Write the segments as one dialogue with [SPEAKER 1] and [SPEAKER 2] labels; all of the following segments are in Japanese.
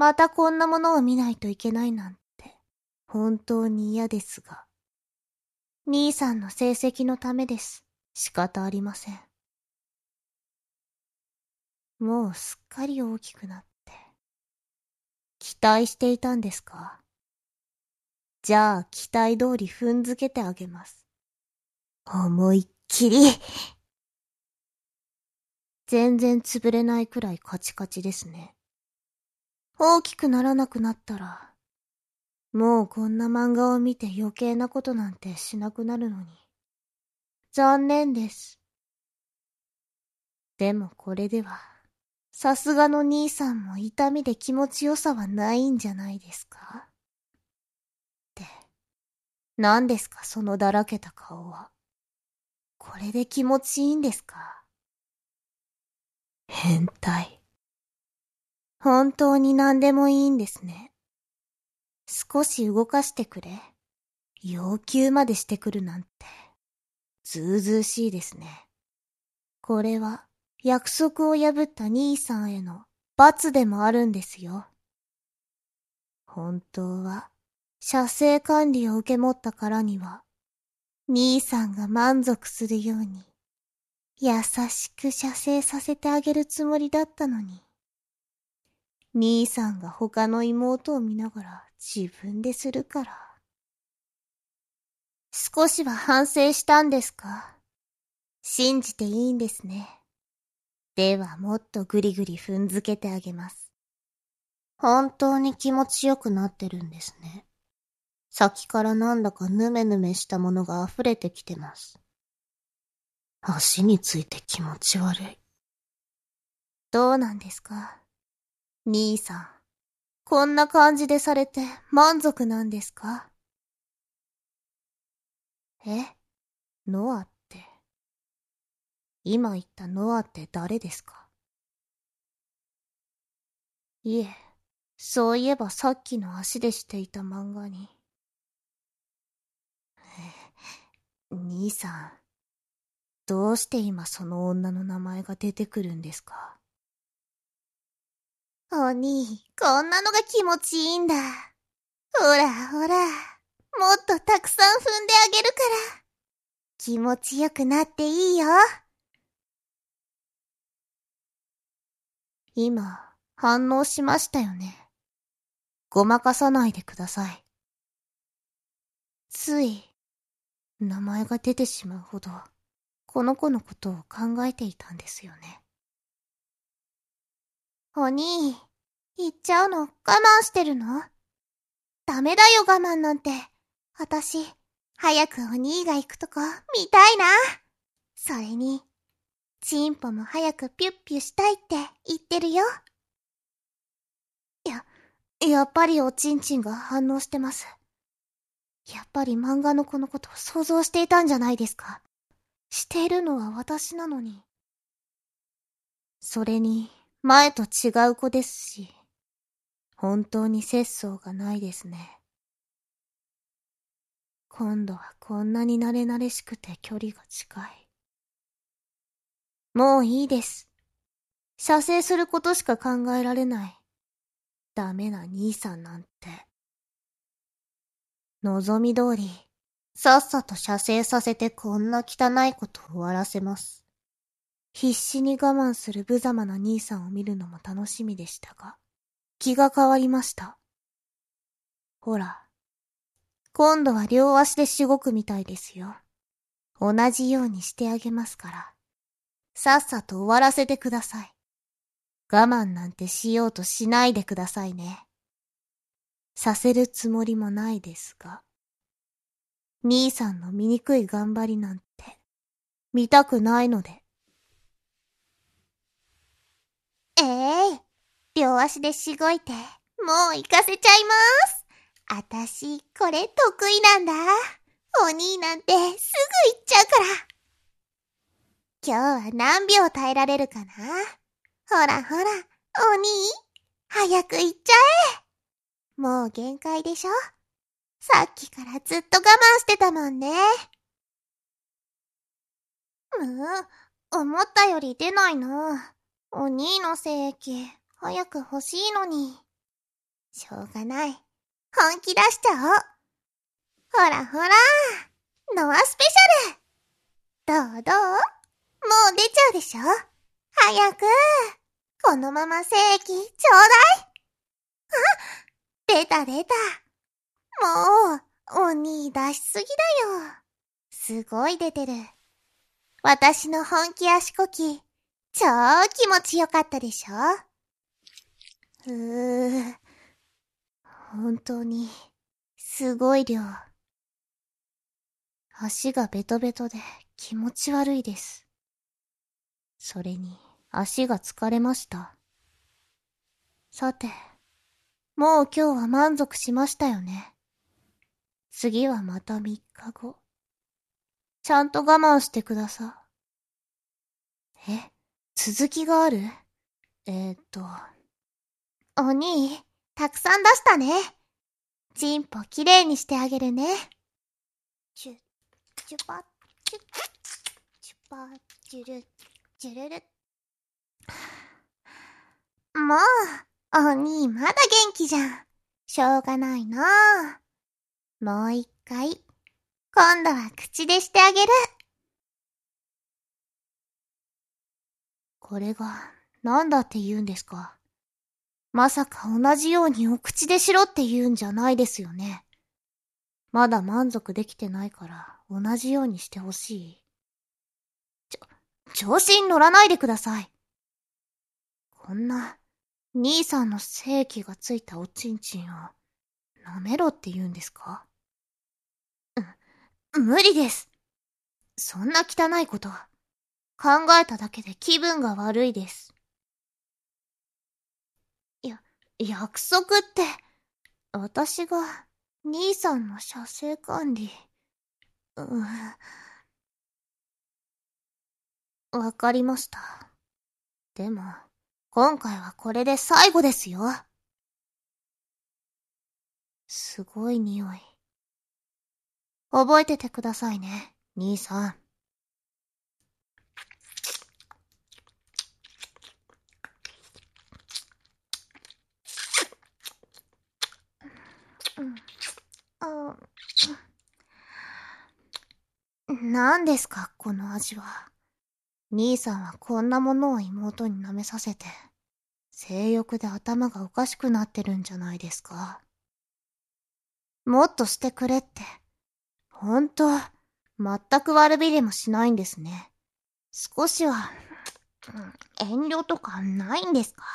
[SPEAKER 1] またこんなものを見ないといけないなんて、本当に嫌ですが。兄さんの成績のためです。仕方ありません。もうすっかり大きくなって。期待していたんですか？じゃあ期待通り踏んづけてあげます。思いっきり。全然潰れないくらいカチカチですね。大きくならなくなったら、もうこんな漫画を見て余計なことなんてしなくなるのに。残念です。でもこれでは、さすがの兄さんも痛みで気持ちよさはないんじゃないですか？って、何ですかそのだらけた顔は。これで気持ちいいんですか？変態。本当に何でもいいんですね。少し動かしてくれ。要求までしてくるなんて、ずうずうしいですね。これは、約束を破った兄さんへの罰でもあるんですよ。本当は、射精管理を受け持ったからには、兄さんが満足するように、優しく射精させてあげるつもりだったのに。兄さんが他の妹を見ながら自分でするから。少しは反省したんですか？信じていいんですね。ではもっとぐりぐり踏んづけてあげます。本当に気持ちよくなってるんですね。先からなんだかヌメヌメしたものが溢れてきてます。足について気持ち悪い。どうなんですか？兄さん。こんな感じでされて満足なんですか？え？ノアって。今言ったノアって誰ですか？いえ、そういえばさっきの足でしていた漫画に。兄さん、どうして今その女の名前が出てくるんですか？お兄、こんなのが気持ちいいんだ。ほらほら、もっとたくさん踏んであげるから。気持ちよくなっていいよ。今、反応しましたよね。ごまかさないでください。つい、名前が出てしまうほど、この子のことを考えていたんですよね。お兄、言っちゃうの我慢してるの？ダメだよ我慢なんて。あたし、早くお兄が行くとこ見たいな。それに、チンポも早くピュッピュしたいって言ってるよ。やっぱりおちんちんが反応してます。やっぱり漫画のこのことを想像していたんじゃないですか。しているのは私なのに。それに、前と違う子ですし、本当に節操がないですね。今度はこんなに慣れ慣れしくて距離が近い。もういいです。射精することしか考えられない。ダメな兄さんなんて。望み通り、さっさと射精させてこんな汚いことを終わらせます。必死に我慢する無様な兄さんを見るのも楽しみでしたが、気が変わりました。ほら、今度は両足でしごくみたいですよ。同じようにしてあげますから、さっさと終わらせてください。我慢なんてしようとしないでくださいね。させるつもりもないですが、兄さんの醜い頑張りなんて、見たくないので。両足でしごいて、もう行かせちゃいます。あたし、これ得意なんだ。お兄なんてすぐ行っちゃうから。今日は何秒耐えられるかな？ほらほら、お兄、早く行っちゃえ。もう限界でしょ？さっきからずっと我慢してたもんね。思ったより出ないな。お兄の精液、早く欲しいのに。 しょうがない。本気出しちゃおう。ほらほら、ノアスペシャル。どうもう出ちゃうでしょ。早く、このまま正規ちょうだい。出た。もう、鬼出しすぎだよ。すごい出てる。私の本気足こき、超気持ちよかったでしょ。本当に、すごい量。足がベトベトで気持ち悪いです。それに、足が疲れました。さて、もう今日は満足しましたよね。次はまた3日後。ちゃんと我慢してください。続きがある？お兄、たくさん出したね。チンポきれいにしてあげるね。チュパ、チュパ、チュル、チュルル。もう、お兄まだ元気じゃん。しょうがないな。もう一回、今度は口でしてあげる。これが、なんだって言うんですか。まさか同じようにお口でしろって言うんじゃないですよね。まだ満足できてないから同じようにしてほしい。調子に乗らないでください。こんな、兄さんの精気がついたおちんちんを、舐めろって言うんですか？無理です。そんな汚いこと、考えただけで気分が悪いです。約束って、私が、兄さんの射精管理。わかりました。でも、今回はこれで最後ですよ。すごい匂い。覚えててくださいね、兄さん。何ですか、この味は。兄さんはこんなものを妹に舐めさせて、性欲で頭がおかしくなってるんじゃないですか。もっとしてくれって。ほんと、全く悪びれもしないんですね。少しは、遠慮とかないんですか？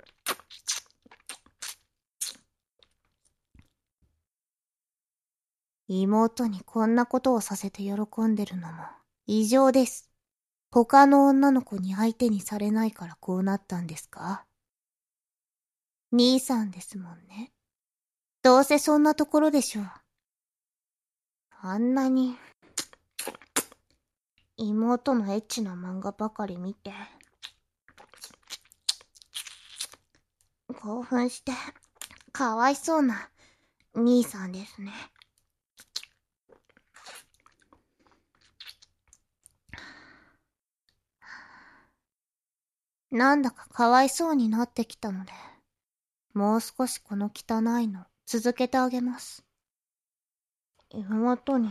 [SPEAKER 1] 妹にこんなことをさせて喜んでるのも異常です。他の女の子に相手にされないからこうなったんですか？兄さんですもんね。どうせそんなところでしょう。あんなに、妹のエッチな漫画ばかり見て、興奮して、かわいそうな兄さんですね。なんだかかわいそうになってきたので、もう少しこの汚いの続けてあげます。妹に、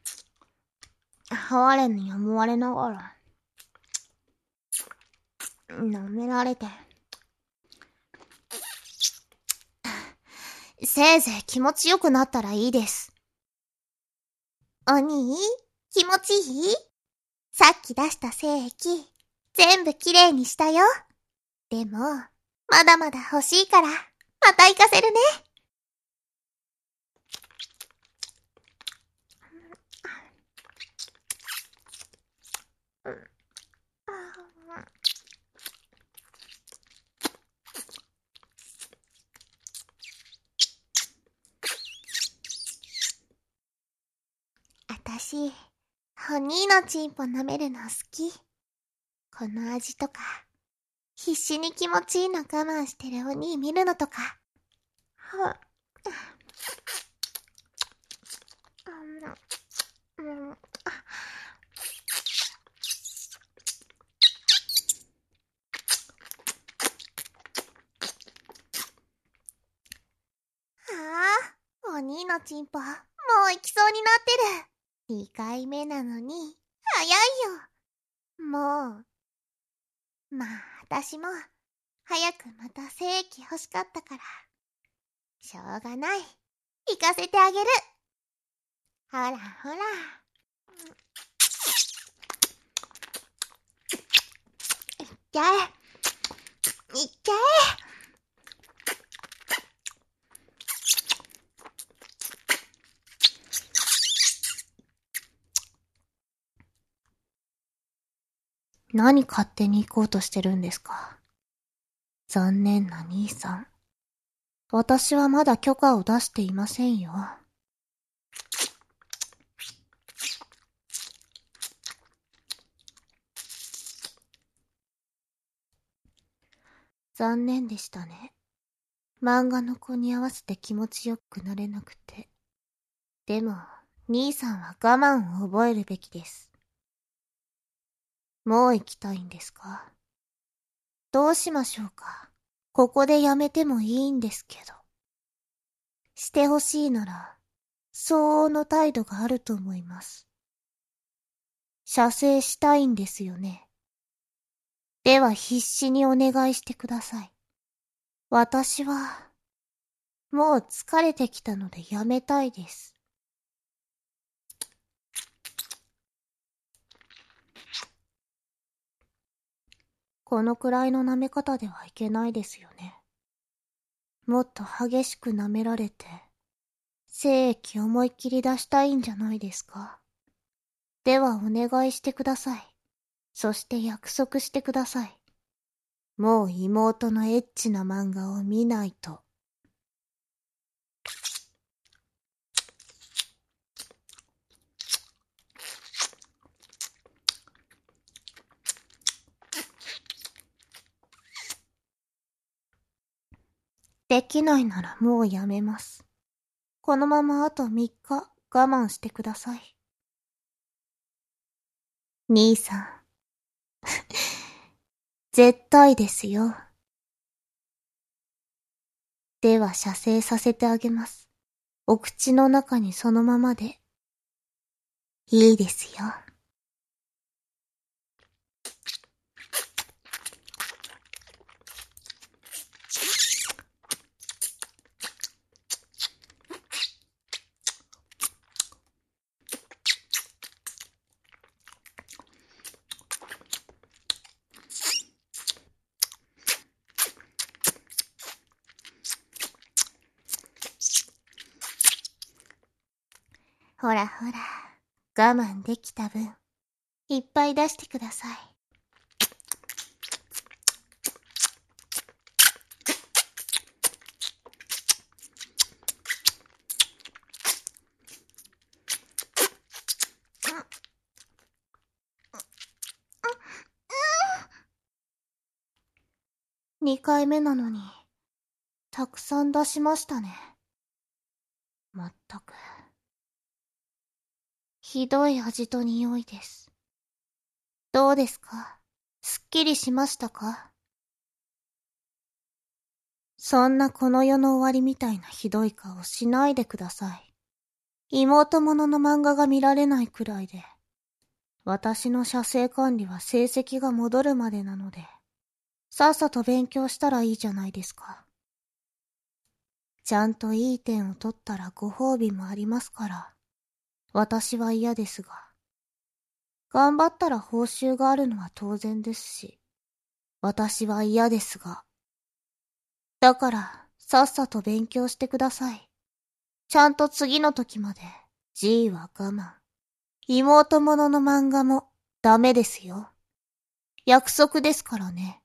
[SPEAKER 1] 哀れに思われながら、舐められて、せいぜい気持ちよくなったらいいです。お兄、気持ちいい？さっき出した精液、全部きれいにしたよ。でも、まだまだ欲しいから、また行かせるね。あたし、お兄のチンポ舐めるの好き。この味とか、必死に気持ちいいの我慢してるお兄見るのとか。 お兄のチンポ、もう行きそうになってる。2回目なのに、早いよ。もう。まあ、私も、早くまた精液欲しかったから。しょうがない。行かせてあげる。ほらほら。いっちゃえ。いっちゃえ。何勝手に行こうとしてるんですか。残念な兄さん。私はまだ許可を出していませんよ。残念でしたね。漫画の子に合わせて気持ちよくなれなくて。でも、兄さんは我慢を覚えるべきです。もう行きたいんですか？どうしましょうか。ここでやめてもいいんですけど。してほしいなら、相応の態度があると思います。射精したいんですよね。では必死にお願いしてください。私は、もう疲れてきたのでやめたいです。このくらいの舐め方ではいけないですよね。もっと激しく舐められて、精液思いっきり出したいんじゃないですか。ではお願いしてください。そして約束してください。もう妹のエッチな漫画を見ないと。できないならもうやめます。このままあと3日我慢してください。兄さん。絶対ですよ。では射精させてあげます。お口の中にそのままで。いいですよ。ほらほら、我慢できた分、いっぱい出してください。2回目なのに、たくさん出しましたね。まったく。ひどい味と匂いです。どうですか？すっきりしましたか？そんなこの世の終わりみたいなひどい顔しないでください。妹ものの漫画が見られないくらいで、私の射精管理は成績が戻るまでなので、さっさと勉強したらいいじゃないですか。ちゃんといい点を取ったらご褒美もありますから、私は嫌ですが。頑張ったら報酬があるのは当然ですし、私は嫌ですが。だから、さっさと勉強してください。ちゃんと次の時まで、G は我慢。妹ものの漫画もダメですよ。約束ですからね。